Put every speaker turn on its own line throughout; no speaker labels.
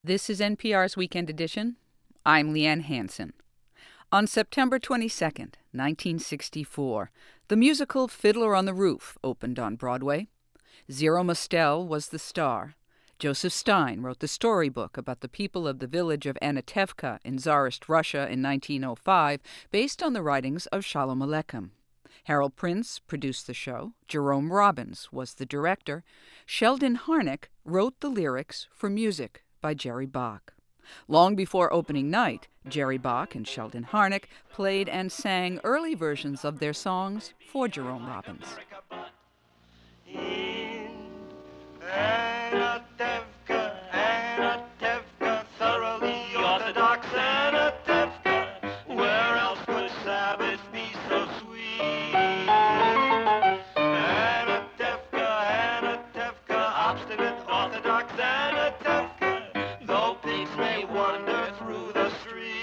This is NPR's Weekend Edition. I'm Leanne Hansen. On September 22nd, 1964, the musical Fiddler on the Roof opened on Broadway. Zero Mostel was the star. Joseph Stein wrote the storybook about the people of the village of Anatevka in Tsarist Russia in 1905, based on the writings of Shalom Aleichem. Harold Prince produced the show. Jerome Robbins was the director. Sheldon Harnick wrote the lyrics for music by Jerry Bach. Long before opening night, Jerry Bach and Sheldon Harnick played and sang early versions of their songs for Jerome Robbins.
Anatevka, thoroughly orthodox Anatevka, where else could Sabbath be so sweet? Anatevka, obstinate orthodox Anatevka, though pigs may wander through the street.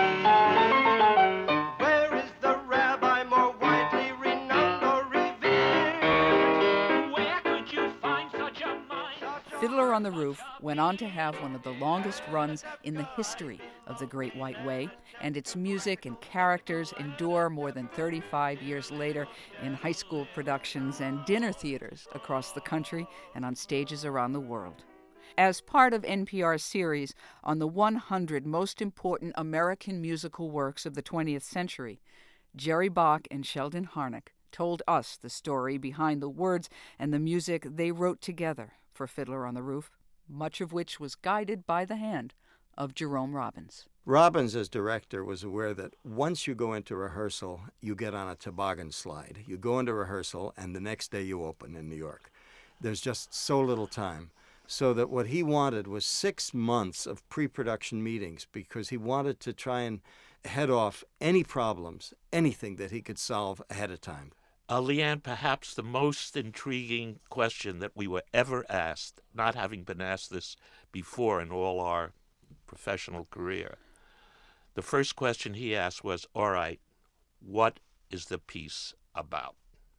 Where is the rabbi more widely renowned or revered? Where could you find such a mind?
Fiddler on the Roof went on to have one of the longest runs in the history of the Great White Way, and its music and characters endure more than 35 years later in high school productions and dinner theaters across the country and on stages around the world. As part of NPR's series on the 100 most important American musical works of the 20th century, Jerry Bach and Sheldon Harnick told us the story behind the words and the music they wrote together for Fiddler on the Roof, much of which was guided by the hand of Jerome Robbins.
Robbins, as director, was aware that once you go into rehearsal, you get on a toboggan slide. You go into rehearsal, and the next day you open in New York. There's just so little time. So that what he wanted was 6 months of pre-production meetings, because he wanted to try and head off any problems, anything that he could solve ahead of time.
Leanne, perhaps the most intriguing question that we were ever asked, not having been asked this before in all our professional career. The first question he asked was, all right, what is the piece about?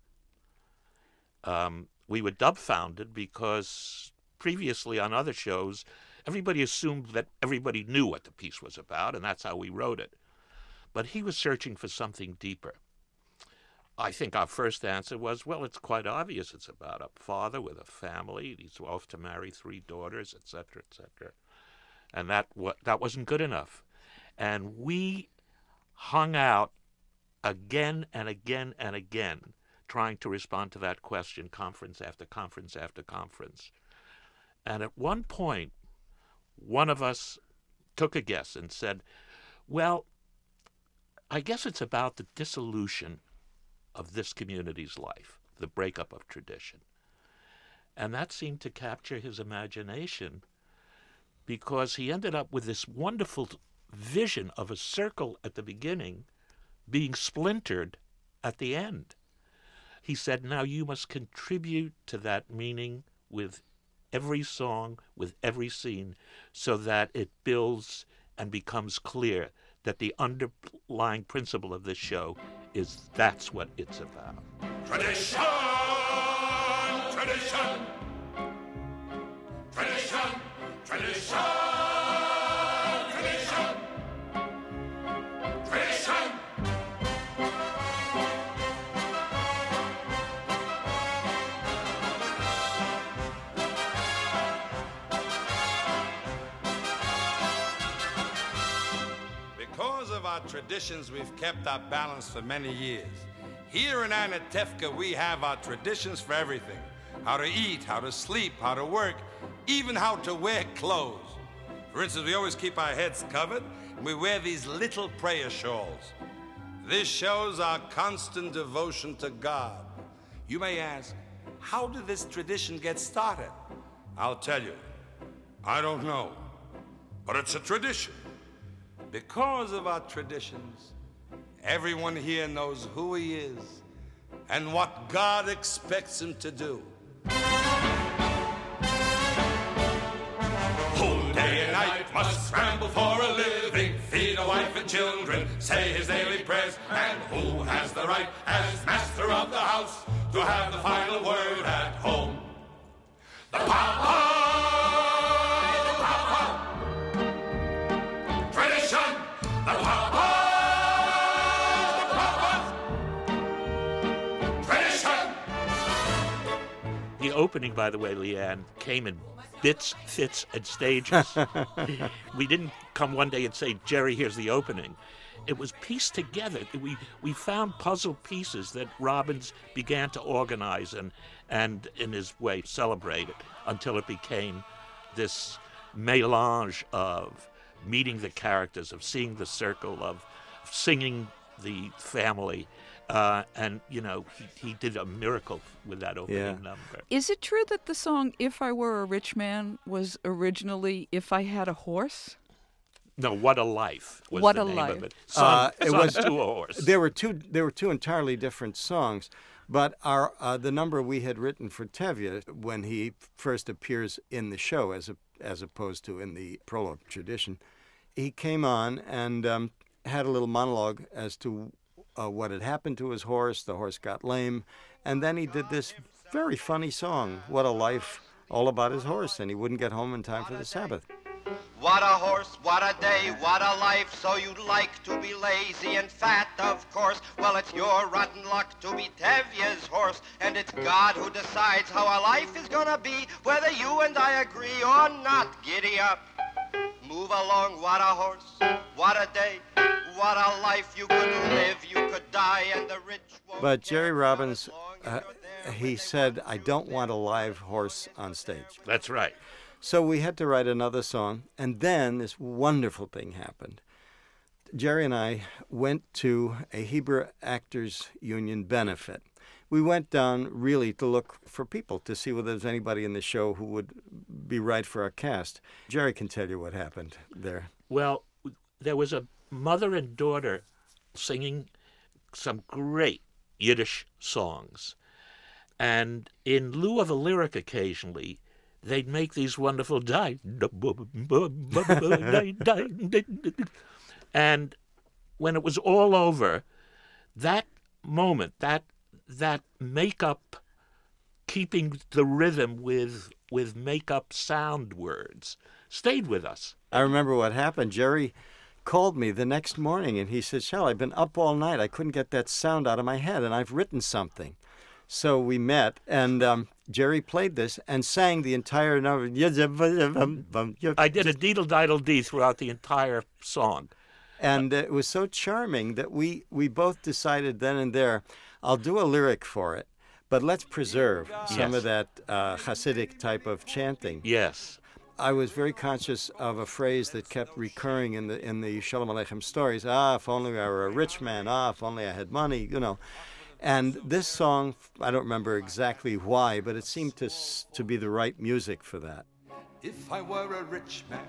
We were dumbfounded because previously on other shows, everybody assumed that everybody knew what the piece was about, and that's how we wrote it. But he was searching for something deeper. I think our first answer was, well, it's quite obvious. It's about a father with a family. He's off to marry 3 daughters, et cetera, et cetera. And that wasn't good enough. And we hung out again and again and again trying to respond to that question, conference after conference after conference. And at one point, one of us took a guess and said, well, I guess it's about the dissolution of this community's life, the breakup of tradition. And that seemed to capture his imagination, because he ended up with this wonderful vision of a circle at the beginning being splintered at the end. He said, now you must contribute to that meaning with every song, with every scene, so that it builds and becomes clear that the underlying principle of this show is that's what it's about.
Tradition, tradition, tradition, tradition, tradition, tradition. Because of our traditions, we've kept our balance for many years. Here in Anatevka, we have our traditions for everything. How to eat, how to sleep, how to work, even how to wear clothes. For instance, we always keep our heads covered, and we wear these little prayer shawls. This shows our constant devotion to God. You may ask, how did this tradition get started? I'll tell you, I don't know, but it's a tradition. Because of our traditions, everyone here knows who he is and what God expects him to do. Who day and night must scramble for a living, feed a wife and children, say his daily prayers, and who has the right as master of the house to have the final word at home? The Papa! The Papa!
opening, by the way, Leanne, came in bits, fits, and stages. We didn't come one day and say, Jerry, here's the opening. It was pieced together. We found puzzle pieces that Robbins began to organize and in his way, celebrate it until it became this melange of meeting the characters, of seeing the circle, of singing the family. And, you know, he did a miracle with that opening number.
Is it true that the song If I Were a Rich Man was originally If I Had a Horse?
No, What a Life was
What
the
a
name
Life.
of it. Sung to a horse.
There were two entirely different songs, but the number we had written for Tevye when he first appears in the show, as opposed to in the prologue tradition, he came on and had a little monologue as to what had happened to his horse. The horse got lame, and then he did this very funny song, What a Life, all about his horse, and he wouldn't get home in time for the Sabbath.
What a horse, what a day, what a life. So you'd like to be lazy and fat, of course. Well, it's your rotten luck to be Tevye's horse, and it's God who decides how a life is gonna be, whether you and I agree or not. Giddy up, move along. What a horse, what a day, what a life. You could live, you could die, and the rich won't
But
care
Jerry Robbins,
not as long as you're
he
there.
said, I don't want a live horse on stage.
That's right.
So we had to write another song, and then this wonderful thing happened. Jerry and I went to a Hebrew Actors Union benefit. We went down really to look for people, to see whether there's anybody in the show who would be right for our cast. Jerry can tell you what happened there.
Well, there was a mother and daughter singing some great Yiddish songs. And in lieu of a lyric occasionally, they'd make these wonderful and when it was all over, that moment, that make-up, keeping the rhythm with make-up sound words, stayed with us.
I remember what happened. Jerry called me the next morning, and he said, Shell, I've been up all night. I couldn't get that sound out of my head, and I've written something. So we met, and Jerry played this and sang the entire number.
I did a deedle-diddle-dee throughout the entire song.
And it was so charming that we both decided then and there, I'll do a lyric for it, but let's preserve some of that Hasidic type of chanting.
Yes.
I was very conscious of a phrase that kept recurring in the Shalom Aleichem stories. If only I were a rich man. If only I had money, you know. And this song, I don't remember exactly why, but it seemed to be the right music for that.
If I were a rich man,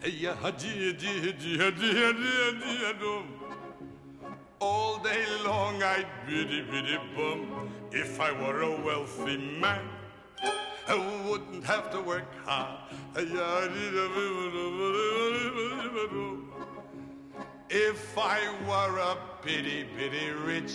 all day long I'd biddy biddy bum. If I were a wealthy man, I wouldn't have to work hard. If I were a bitty bitty rich,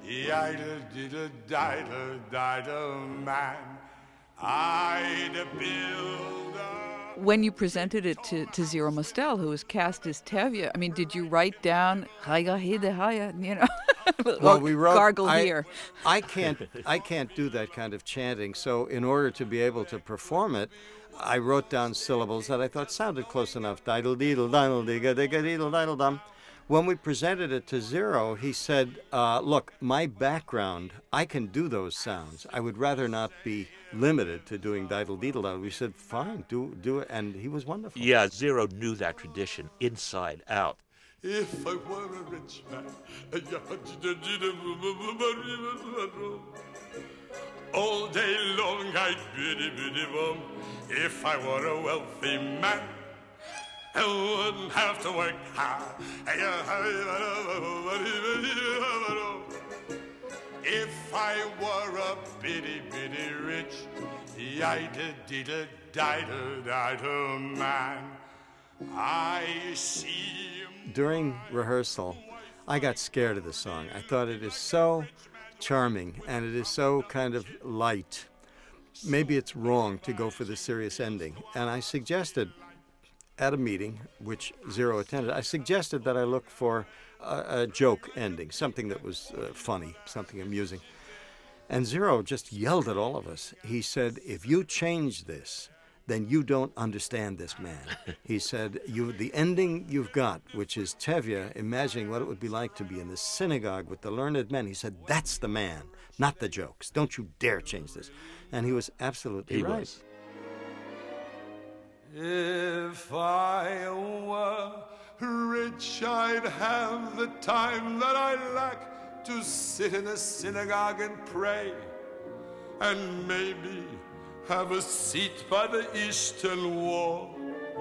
diddle man, I'd build a...
When you presented it to Zero Mostel, who was cast as Tevye, I mean, did you write down "Haya Hida Haya"? You know,
Well, we wrote.
gargle here.
I can't do that kind of chanting. So in order to be able to perform it, I wrote down syllables that I thought sounded close enough. Diddle deedle diddle digga digga deedle diddle dum. When we presented it to Zero, he said, look, my background, I can do those sounds. I would rather not be limited to doing diddle deedle diddle. We said, fine, do it. And he was wonderful.
Yeah, Zero knew that tradition inside out.
If I were a rich man, all day long I'd biddy biddy bum. If I were a wealthy man, I wouldn't have to work hard. If I were a bitty bitty rich, diddle man, I see.
During rehearsal, I got scared of the song. I thought it is so charming and it is so kind of light. Maybe it's wrong to go for the serious ending. And I suggested at a meeting, which Zero attended, I suggested that I look for a joke ending, something that was funny, something amusing. And Zero just yelled at all of us. He said, if you change this, then you don't understand this man. He said, the ending you've got, which is Tevye imagining what it would be like to be in the synagogue with the learned men, he said, that's the man, not the jokes. Don't you dare change this. And he was absolutely right.
Was.
If I were rich, I'd have the time that I lack to sit in a synagogue and pray, and maybe have a seat by the eastern wall.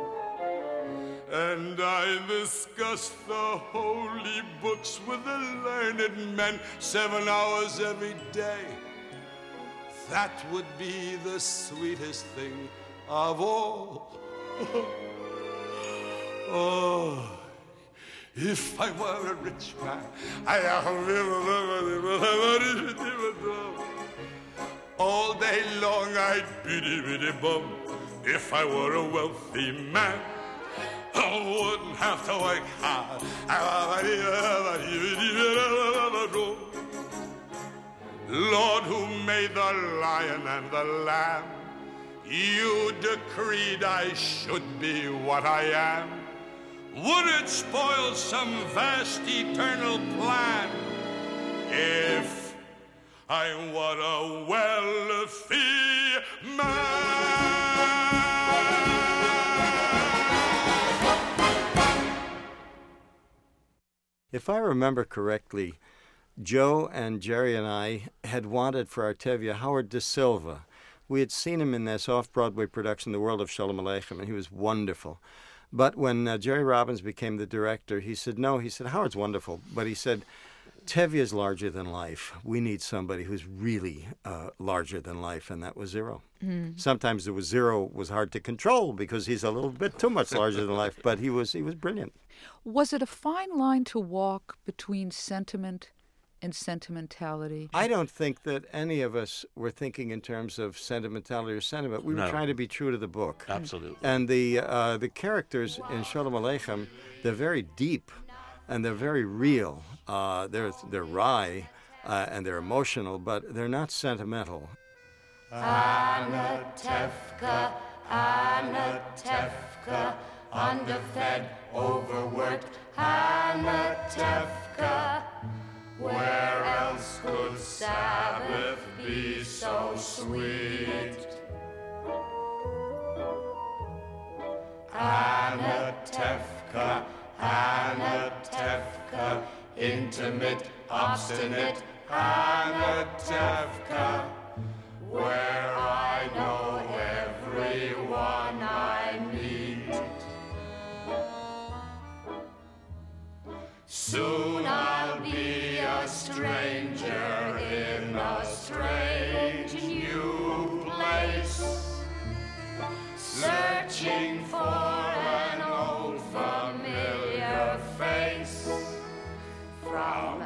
And I discuss the holy books with the learned men 7 hours every day. That would be the sweetest thing of all. Oh, if I were a rich man, all day long I'd biddy-biddy-bum. If I were a wealthy man, I wouldn't have to work hard. Lord, who made the lion and the lamb, you decreed I should be what I am. Would it spoil some vast eternal plan if I were a wealthy man?
If I remember correctly, Joe and Jerry and I had wanted for our Tevye Howard Da Silva. We had seen him in this off-Broadway production, The World of Shalom Aleichem, and he was wonderful. But when Jerry Robbins became the director, he said, no, he said, Howard's wonderful. But he said, Tevye is larger than life. We need somebody who's really larger than life, and that was Zero. Sometimes Zero was hard to control because he's a little bit too much larger than life, but he was brilliant.
Was it a fine line to walk between sentiment and sentimentality?
I don't think that any of us were thinking in terms of sentimentality or sentiment. We were trying to be true to the book.
Absolutely.
And the characters in Shalom Aleichem, they're very deep and they're very real. They're wry and they're emotional, but they're not sentimental.
Anna Tefka, underfed, overworked, Anna Tefka. Where else could Sabbath be so sweet? Anna Tefka, intimate, obstinate, Anna Tefka. Where I know everyone I meet. Soon I'll be a stranger in a strange new place, searching for an old familiar face. From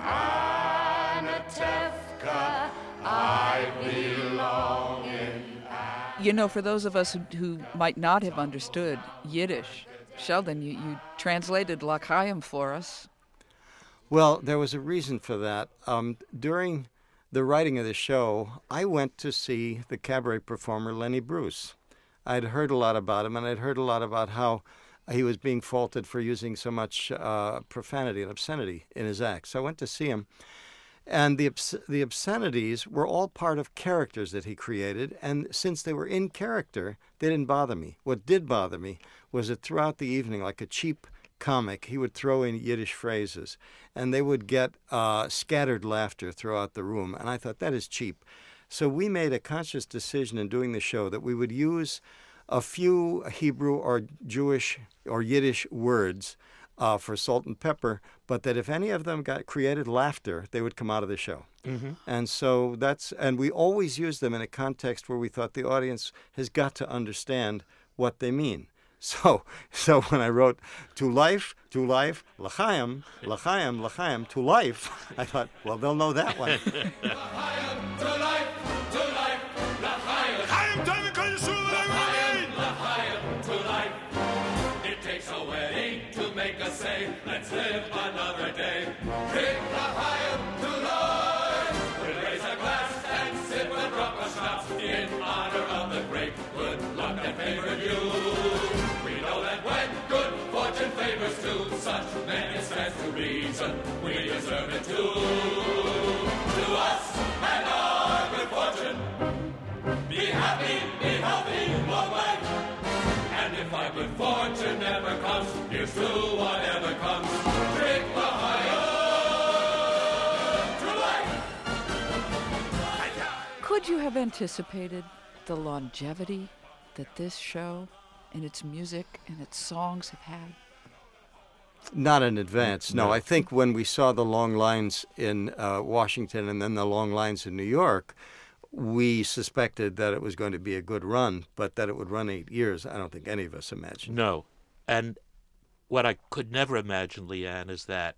Anatevka I belong in.
You know, for those of us who might not have understood Yiddish, Sheldon, you translated L'chaim for us.
Well, there was a reason for that. During the writing of the show, I went to see the cabaret performer Lenny Bruce. I'd heard a lot about him, and I'd heard a lot about how he was being faulted for using so much profanity and obscenity in his acts. So I went to see him. And the obscenities were all part of characters that he created, and since they were in character, they didn't bother me. What did bother me was that throughout the evening, like a cheap comic, he would throw in Yiddish phrases, and they would get scattered laughter throughout the room, and I thought, that is cheap. So we made a conscious decision in doing the show that we would use a few Hebrew or Jewish or Yiddish words for salt and pepper, but that if any of them created laughter, they would come out of the show. Mm-hmm. And so and we always use them in a context where we thought the audience has got to understand what they mean. So when I wrote to life, l'chaim, to life, I thought, well, they'll know that one.
L'chaim, to life, l'chaim. L'chaim, to life. It takes a wedding to make us say, let's live another day. Drink l'chaim to life. We'll raise a glass and Fortune never comes, here's to whatever comes. Drink L'Chaim to life.
Could you have anticipated the longevity that this show and its music and its songs have had?
Not in advance, no.
No.
I think when we saw the long lines in Washington and then the long lines in New York, we suspected that it was going to be a good run, but that it would run 8 years, I don't think any of us imagined.
No. And what I could never imagine, Leanne, is that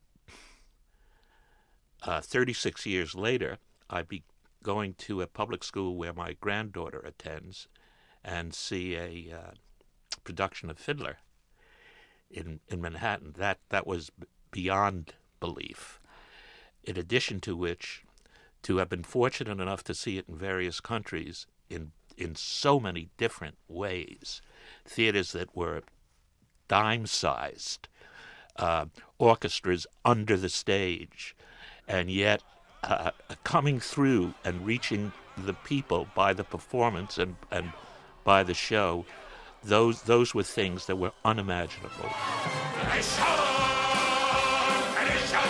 36 years later, I'd be going to a public school where my granddaughter attends and see a production of Fiddler in Manhattan. That was beyond belief. In addition to which, to have been fortunate enough to see it in various countries in so many different ways, theaters that were dime-sized, orchestras under the stage, and yet coming through and reaching the people by the performance and by the show, those were things that were unimaginable.
Tradition! Tradition!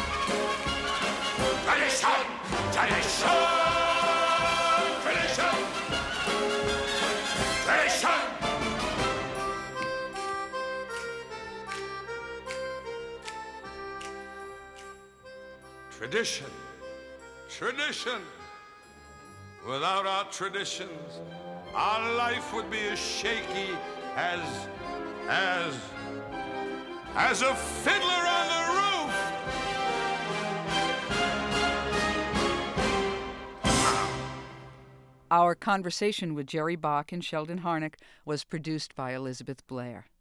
Tradition! Tradition! Tradition! Tradition!
Tradition. Tradition. Without our traditions, our life would be as shaky as a fiddler on the roof.
Our conversation with Jerry Bach and Sheldon Harnick was produced by Elizabeth Blair.